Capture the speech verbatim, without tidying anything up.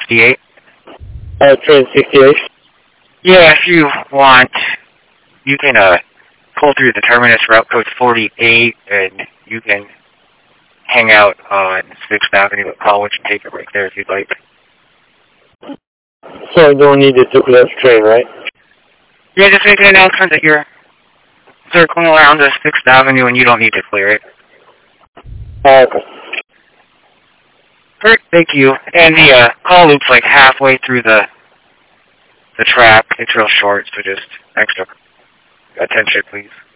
sixty-eight. Uh, train sixty-eight. Yeah, if you want, you can uh, pull through the terminus route code forty-eight, and you can hang out on sixth Avenue at College and take a break there if you'd like. So I don't need to do that train, right? Yeah, just make an announcement that you're circling around the sixth Avenue and you don't need to clear it. Uh, okay. Great, thank you. And the uh, call loop's like halfway through the the track. It's real short, so just extra attention, please.